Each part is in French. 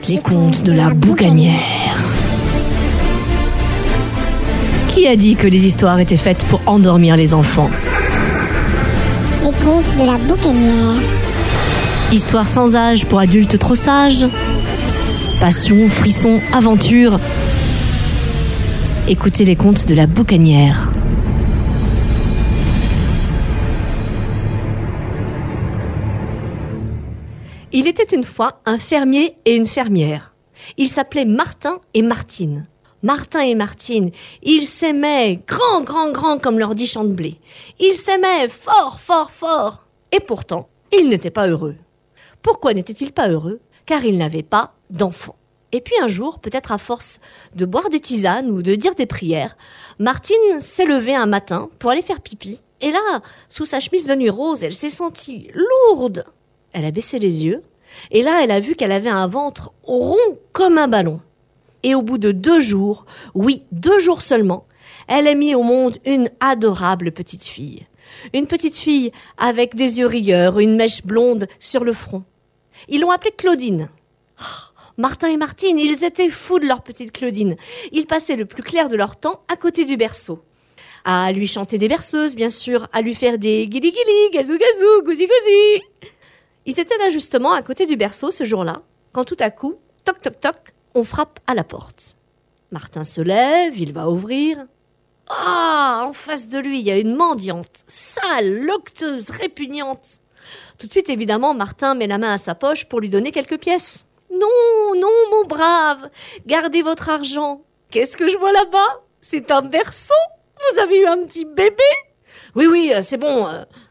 Les contes de la boucanière. Qui a dit que les histoires étaient faites pour endormir les enfants? Les contes de la boucanière. Histoire sans âge pour adultes trop sages. Passion, frisson, aventure. Écoutez les contes de la boucanière. Il était une fois un fermier et une fermière. Ils s'appelaient Martin et Martine. Martin et Martine, ils s'aimaient grand comme leur dit Chanteblé. Ils s'aimaient fort. Et pourtant, ils n'étaient pas heureux. Pourquoi n'étaient-ils pas heureux? Car ils n'avaient pas d'enfants. Et puis un jour, peut-être à force de boire des tisanes ou de dire des prières, Martine s'est levée un matin pour aller faire pipi. Et là, sous sa chemise de nuit rose, elle s'est sentie lourde. Elle a baissé les yeux, et là, elle a vu qu'elle avait un ventre rond comme un ballon. Et au bout de 2 jours, oui, 2 jours seulement, elle a mis au monde une adorable petite fille. Une petite fille avec des yeux rieurs, une mèche blonde sur le front. Ils l'ont appelée Claudine. Martin et Martine, ils étaient fous de leur petite Claudine. Ils passaient le plus clair de leur temps à côté du berceau. À lui chanter des berceuses, bien sûr, à lui faire des guili-guili, gazou-gazou, gousi-gousi. Ils étaient là justement à côté du berceau ce jour-là, quand tout à coup, toc toc toc, on frappe à la porte. Martin se lève, il va ouvrir. En face de lui, il y a une mendiante, sale, locteuse, répugnante. Tout de suite, évidemment, Martin met la main à sa poche pour lui donner quelques pièces. Non, mon brave, gardez votre argent. Qu'est-ce que je vois là-bas? C'est un berceau? Vous avez eu un petit bébé? Oui, c'est bon.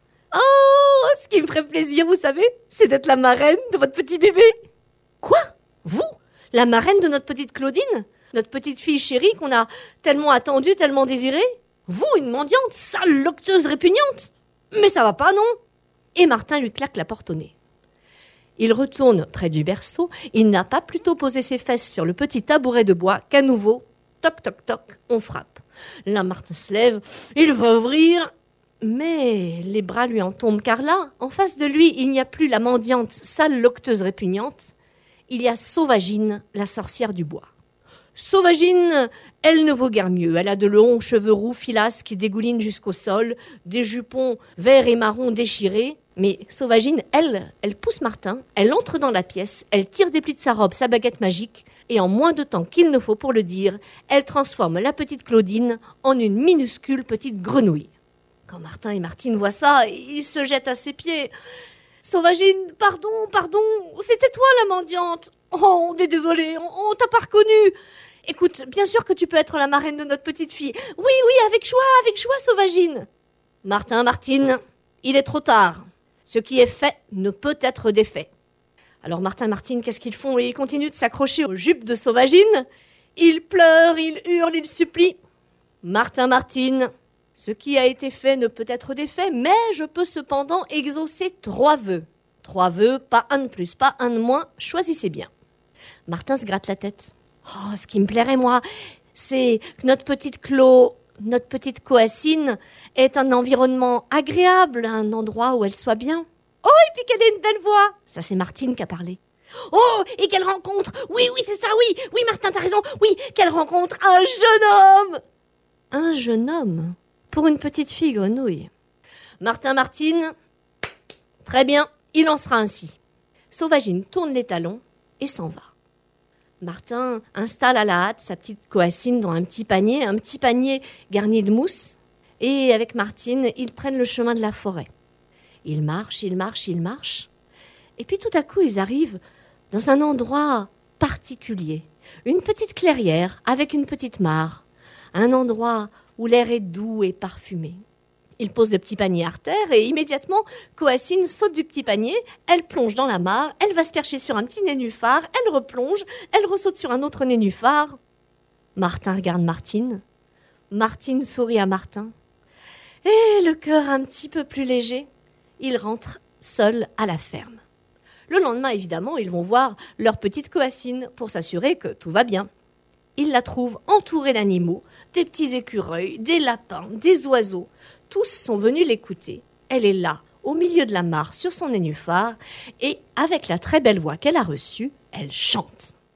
Ce qui me ferait plaisir, vous savez, c'est d'être la marraine de votre petit bébé. Quoi? Vous? La marraine de notre petite Claudine? Notre petite fille chérie qu'on a tellement attendue, tellement désirée? Vous, une mendiante, sale, locteuse, répugnante? Mais ça va pas, non? Et Martin lui claque la porte au nez. Il retourne près du berceau. Il n'a pas plutôt posé ses fesses sur le petit tabouret de bois qu'à nouveau, toc toc toc, on frappe. Là, Martin se lève, il va ouvrir... Mais les bras lui en tombent, car là, en face de lui, il n'y a plus la mendiante, sale, locteuse, répugnante. Il y a Sauvagine, la sorcière du bois. Sauvagine, elle ne vaut guère mieux. Elle a de longs cheveux roux filasses qui dégoulinent jusqu'au sol, des jupons verts et marrons déchirés. Mais Sauvagine, elle pousse Martin, elle entre dans la pièce, elle tire des plis de sa robe, sa baguette magique, et en moins de temps qu'il ne faut pour le dire, elle transforme la petite Claudine en une minuscule petite grenouille. Quand Martin et Martine voient ça, ils se jettent à ses pieds. « Sauvagine, pardon, c'était toi la mendiante. Oh, on est désolé, on t'a pas reconnu. Écoute, bien sûr que tu peux être la marraine de notre petite fille. Oui, avec joie, Sauvagine. » Martine, il est trop tard. Ce qui est fait ne peut être défait. Alors Martin et Martine, qu'est-ce qu'ils font? Ils continuent de s'accrocher aux jupes de Sauvagine. Ils pleurent, ils hurlent, ils supplient. Martine, ce qui a été fait ne peut être défait, mais je peux cependant exaucer 3 vœux. 3 vœux, pas un de plus, pas un de moins, choisissez bien. Martin se gratte la tête. Ce qui me plairait, moi, c'est que notre petite Coassine ait un environnement agréable, un endroit où elle soit bien. Oh, et puis qu'elle ait une belle voix. Ça, c'est Martine qui a parlé. Oh, et qu'elle rencontre, oui, c'est ça, oui, Martin, t'as raison, oui, qu'elle rencontre un jeune homme. Un jeune homme? Pour une petite fille grenouille. Martine, très bien, il en sera ainsi. Sauvagine tourne les talons et s'en va. Martin installe à la hâte sa petite Coassine dans un petit panier garni de mousse. Et avec Martine, ils prennent le chemin de la forêt. Ils marchent. Et puis tout à coup, ils arrivent dans un endroit particulier. Une petite clairière avec une petite mare. Un endroit où l'air est doux et parfumé. Il pose le petit panier à terre et immédiatement, Coassine saute du petit panier, elle plonge dans la mare, elle va se percher sur un petit nénuphar, elle replonge, elle ressaute sur un autre nénuphar. Martin regarde Martine. Martine sourit à Martin. Et le cœur un petit peu plus léger, ils rentrent seuls à la ferme. Le lendemain, évidemment, ils vont voir leur petite Coassine pour s'assurer que tout va bien. Ils la trouvent entourée d'animaux, des petits écureuils, des lapins, des oiseaux. Tous sont venus l'écouter. Elle est là, au milieu de la mare, sur son nénuphar, et avec la très belle voix qu'elle a reçue, elle chante.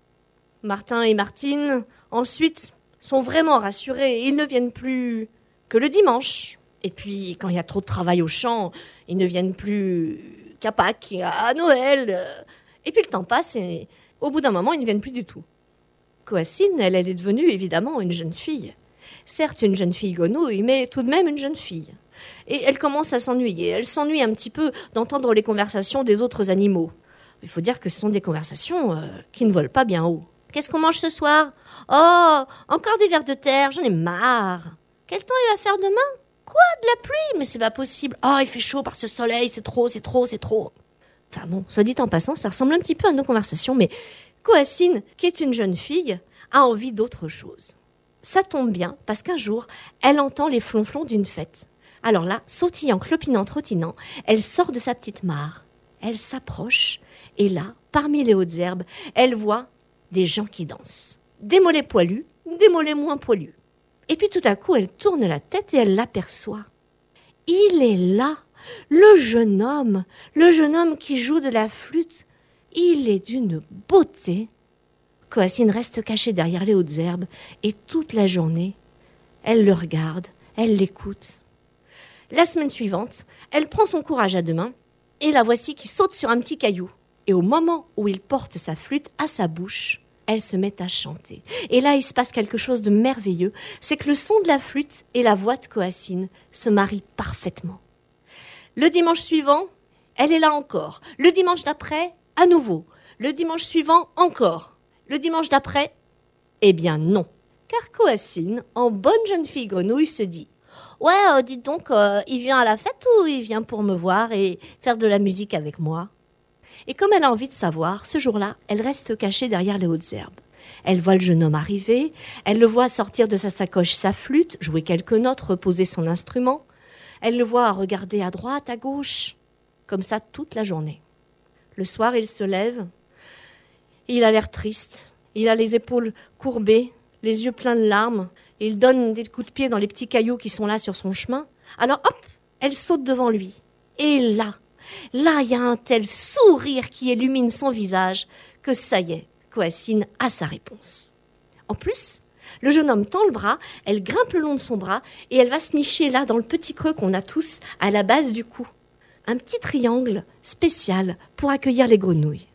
Martin et Martine, ensuite, sont vraiment rassurés. Ils ne viennent plus que le dimanche. Et puis, quand il y a trop de travail au champ, ils ne viennent plus qu'à Pâques, à Noël. Et puis le temps passe et au bout d'un moment, ils ne viennent plus du tout. Coassine, elle est devenue évidemment une jeune fille. Certes, une jeune fille gonouille, mais tout de même une jeune fille. Et elle commence à s'ennuyer. Elle s'ennuie un petit peu d'entendre les conversations des autres animaux. Il faut dire que ce sont des conversations qui ne volent pas bien haut. Qu'est-ce qu'on mange ce soir? Oh, encore des vers de terre, j'en ai marre. Quel temps il va faire demain? Quoi, de la pluie? Mais c'est pas possible. Oh, il fait chaud par ce soleil, c'est trop. Enfin bon, soit dit en passant, ça ressemble un petit peu à nos conversations, mais Coassine, qui est une jeune fille, a envie d'autre chose. Ça tombe bien, parce qu'un jour, elle entend les flonflons d'une fête. Alors là, sautillant, clopinant, trottinant, elle sort de sa petite mare. Elle s'approche, et là, parmi les hautes herbes, elle voit des gens qui dansent. Des mollets poilus, des mollets moins poilus. Et puis tout à coup, elle tourne la tête et elle l'aperçoit. Il est là, le jeune homme qui joue de la flûte. Il est d'une beauté. Coassine reste cachée derrière les hautes herbes et toute la journée, elle le regarde, elle l'écoute. La semaine suivante, elle prend son courage à deux mains et la voici qui saute sur un petit caillou. Et au moment où il porte sa flûte à sa bouche, elle se met à chanter. Et là, il se passe quelque chose de merveilleux. C'est que le son de la flûte et la voix de Coassine se marient parfaitement. Le dimanche suivant, elle est là encore. Le dimanche d'après, à nouveau. Le dimanche suivant, encore. Le dimanche d'après, eh bien non. Car Coassine, en bonne jeune fille grenouille, se dit « Ouais, dites donc, il vient à la fête ou il vient pour me voir et faire de la musique avec moi ?» Et comme elle a envie de savoir, ce jour-là, elle reste cachée derrière les hautes herbes. Elle voit le jeune homme arriver, elle le voit sortir de sa sacoche sa flûte, jouer quelques notes, reposer son instrument. Elle le voit regarder à droite, à gauche, comme ça toute la journée. Le soir, il se lève, il a l'air triste, il a les épaules courbées, les yeux pleins de larmes, et il donne des coups de pied dans les petits cailloux qui sont là sur son chemin. Alors hop, elle saute devant lui. Et là, il y a un tel sourire qui illumine son visage que ça y est, Coassine a sa réponse. En plus, le jeune homme tend le bras, elle grimpe le long de son bras et elle va se nicher là dans le petit creux qu'on a tous à la base du cou. Un petit triangle spécial pour accueillir les grenouilles.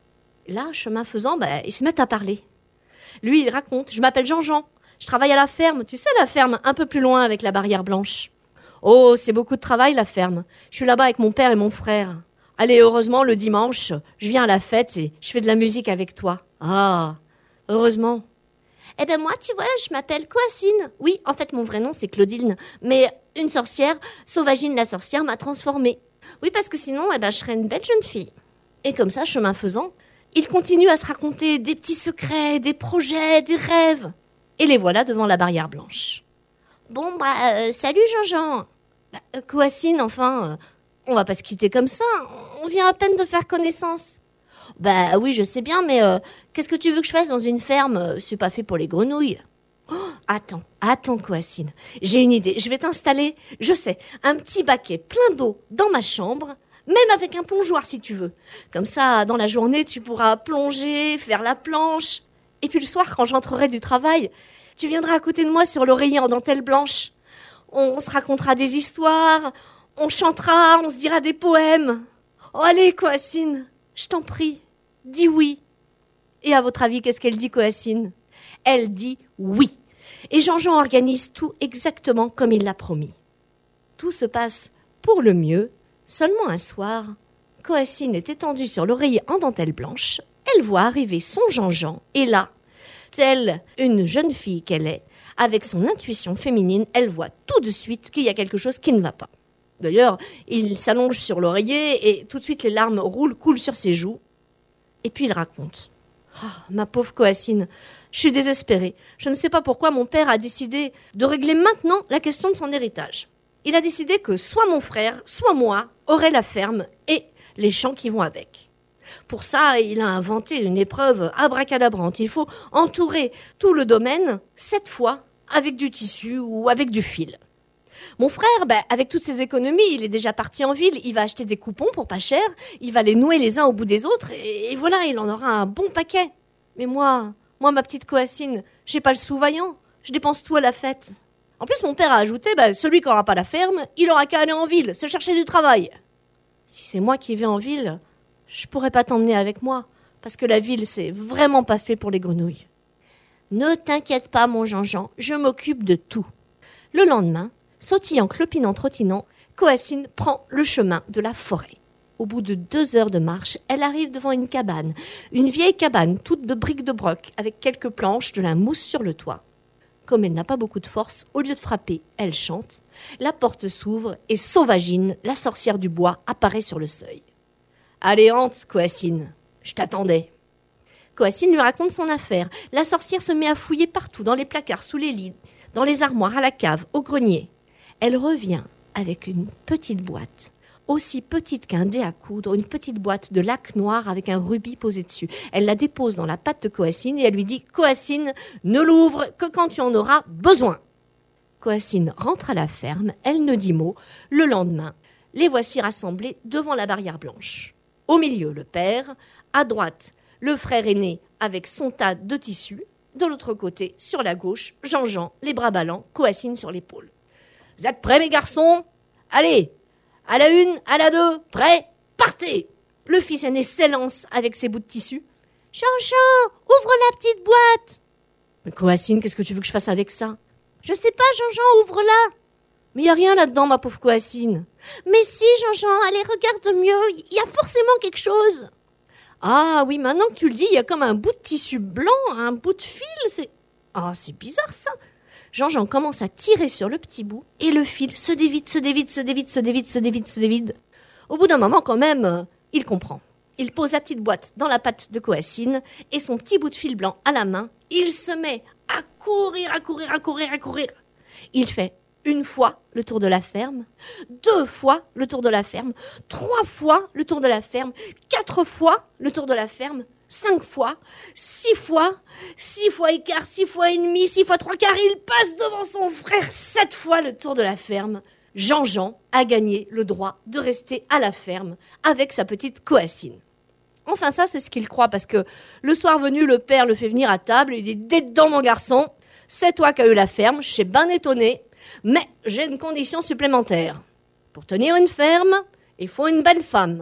Là, chemin faisant, ils se mettent à parler. Lui, il raconte « Je m'appelle Jean-Jean, je travaille à la ferme, tu sais la ferme, un peu plus loin avec la barrière blanche. » Oh, c'est beaucoup de travail, la ferme. Je suis là-bas avec mon père et mon frère. Allez, heureusement, le dimanche, je viens à la fête et je fais de la musique avec toi. Ah, heureusement. Eh ben moi, tu vois, je m'appelle Coassine. Oui, en fait, mon vrai nom, c'est Claudine. Mais une sorcière, Sauvagine la sorcière, m'a transformée. Oui, parce que sinon, je serais une belle jeune fille. Et comme ça, chemin faisant, ils continuent à se raconter des petits secrets, des projets, des rêves. Et les voilà devant la barrière blanche. Bon, salut Jean-Jean. Coassine, enfin, on va pas se quitter comme ça. On vient à peine de faire connaissance. Oui, je sais bien, mais qu'est-ce que tu veux que je fasse dans une ferme? C'est pas fait pour les grenouilles. Oh, attends, Coassine. J'ai une idée. Je vais t'installer, je sais, un petit baquet plein d'eau dans ma chambre, même avec un plongeoir si tu veux. Comme ça, dans la journée, tu pourras plonger, faire la planche. Et puis le soir, quand je rentrerai du travail, tu viendras à côté de moi sur l'oreiller en dentelle blanche. On se racontera des histoires, on chantera, on se dira des poèmes. Oh, allez, Coassine, je t'en prie, dis oui. Et à votre avis, qu'est-ce qu'elle dit, Coassine? Elle dit oui. Et Jean-Jean organise tout exactement comme il l'a promis. Tout se passe pour le mieux. Seulement un soir, Coassine est étendue sur l'oreiller en dentelle blanche. Elle voit arriver son Jean-Jean. Et là, telle une jeune fille qu'elle est, avec son intuition féminine, elle voit tout de suite qu'il y a quelque chose qui ne va pas. D'ailleurs, il s'allonge sur l'oreiller et tout de suite les larmes coulent sur ses joues. Et puis il raconte. « Oh, ma pauvre Coassine, je suis désespérée. Je ne sais pas pourquoi mon père a décidé de régler maintenant la question de son héritage. Il a décidé que soit mon frère, soit moi auraient la ferme et les champs qui vont avec. Pour ça, il a inventé une épreuve abracadabrante. Il faut entourer tout le domaine 7 fois avec du tissu ou avec du fil. Mon frère, avec toutes ses économies, il est déjà parti en ville. Il va acheter des coupons pour pas cher. Il va les nouer les uns au bout des autres. Et voilà, il en aura un bon paquet. Mais moi, Moi, ma petite Coassine, j'ai pas le sou vaillant. Je dépense tout à la fête. En plus, mon père a ajouté, celui qui n'aura pas la ferme, il aura qu'à aller en ville, se chercher du travail. Si c'est moi qui vais en ville, je pourrais pas t'emmener avec moi, parce que la ville, c'est vraiment pas fait pour les grenouilles. Ne t'inquiète pas, mon Jean-Jean, je m'occupe de tout. Le lendemain, sautillant, clopinant, trottinant, Coassine prend le chemin de la forêt. Au bout de 2 heures de marche, elle arrive devant une cabane, une vieille cabane toute de briques de broc, avec quelques planches, de la mousse sur le toit. Comme elle n'a pas beaucoup de force, au lieu de frapper, elle chante. La porte s'ouvre et Sauvagine, la sorcière du bois, apparaît sur le seuil. « Allez, hante, Coassine, je t'attendais. » Coassine lui raconte son affaire. La sorcière se met à fouiller partout, dans les placards, sous les lits, dans les armoires, à la cave, au grenier. Elle revient avec une petite boîte, aussi petite qu'un dé à coudre, une petite boîte de laque noire avec un rubis posé dessus. Elle la dépose dans la patte de Coassine et elle lui dit « Coassine, ne l'ouvre que quand tu en auras besoin !» Coassine rentre à la ferme, elle ne dit mot. Le lendemain, les voici rassemblés devant la barrière blanche. Au milieu, le père, à droite, le frère aîné avec son tas de tissus, de l'autre côté, sur la gauche, Jean-Jean, les bras ballants, Coassine sur l'épaule. « Vous êtes prêts, mes garçons ? Allez ! À la 1, à la 2, prêt, partez !» Le fils aîné s'élance avec ses bouts de tissu. « Jean-Jean, ouvre la petite boîte !»« Mais Coassine, qu'est-ce que tu veux que je fasse avec ça ?»« Je sais pas, Jean-Jean, ouvre-la !»« Mais y a rien là-dedans, ma pauvre Coassine. »« Mais si, Jean-Jean, allez, regarde mieux, il y a forcément quelque chose !»« Ah oui, maintenant que tu le dis, il y a comme un bout de tissu blanc, un bout de fil, c'est... Ah, c'est bizarre ça !» Jean-Jean commence à tirer sur le petit bout et le fil se dévide, se dévide, se dévide, se dévide, se dévide, se dévide. Au bout d'un moment, quand même, il comprend. Il pose la petite boîte dans la patte de Coassine et son petit bout de fil blanc à la main. Il se met à courir, à courir, à courir, à courir. Il fait 1 fois le tour de la ferme, 2 fois le tour de la ferme, 3 fois le tour de la ferme, 4 fois le tour de la ferme, 5 fois, 6 fois, 6 fois et quart, 6 fois et demi, 6 fois 3 quarts, il passe devant son frère 7 fois le tour de la ferme. Jean-Jean a gagné le droit de rester à la ferme avec sa petite Coassine. Enfin ça, c'est ce qu'il croit, parce que le soir venu, le père le fait venir à table, il dit « Dedans mon garçon, c'est toi qui as eu la ferme, je suis bien étonné, mais j'ai une condition supplémentaire. Pour tenir une ferme, il faut une belle femme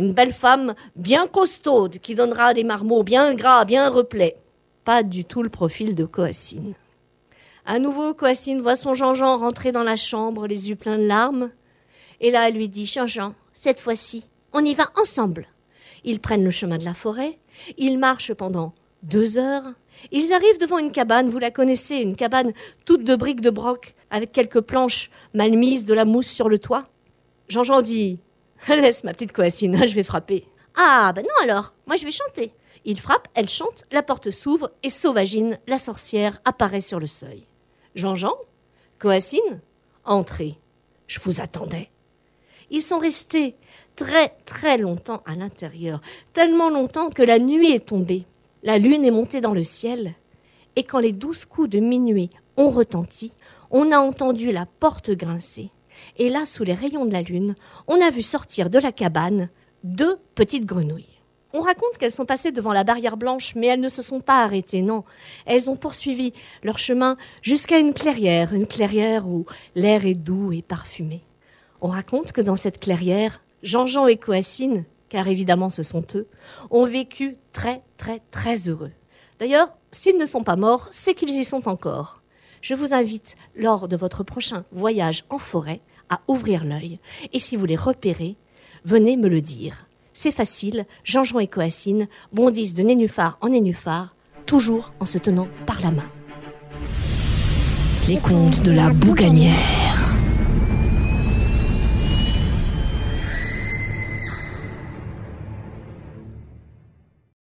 bien costaude qui donnera des marmots bien gras, bien replets. » Pas du tout le profil de Coassine. À nouveau, Coassine voit son Jean-Jean rentrer dans la chambre, les yeux pleins de larmes. Et là, elle lui dit « Jean-Jean, cette fois-ci, on y va ensemble. » Ils prennent le chemin de la forêt, ils marchent pendant 2 heures. Ils arrivent devant une cabane, vous la connaissez, une cabane toute de briques de broc, avec quelques planches mal mises, de la mousse sur le toit. Jean-Jean dit « Laisse ma petite Coassine, je vais frapper. »« Ah, non alors, moi je vais chanter. » Il frappe, elle chante, la porte s'ouvre et Sauvagine, la sorcière, apparaît sur le seuil. « Jean-Jean, Coassine, entrez, je vous attendais. » Ils sont restés très très longtemps à l'intérieur, tellement longtemps que la nuit est tombée. La lune est montée dans le ciel et quand les 12 coups de minuit ont retenti, on a entendu la porte grincer. Et là, sous les rayons de la lune, on a vu sortir de la cabane 2 petites grenouilles. On raconte qu'elles sont passées devant la barrière blanche, mais elles ne se sont pas arrêtées, non. Elles ont poursuivi leur chemin jusqu'à une clairière où l'air est doux et parfumé. On raconte que dans cette clairière, Jean-Jean et Coassine, car évidemment ce sont eux, ont vécu très très très heureux. D'ailleurs, s'ils ne sont pas morts, c'est qu'ils y sont encore. Je vous invite, lors de votre prochain voyage en forêt, à ouvrir l'œil. Et si vous les repérez, venez me le dire. C'est facile, Jean-Jean et Coassine bondissent de nénuphar en nénuphar, toujours en se tenant par la main. Les contes de la boucanière.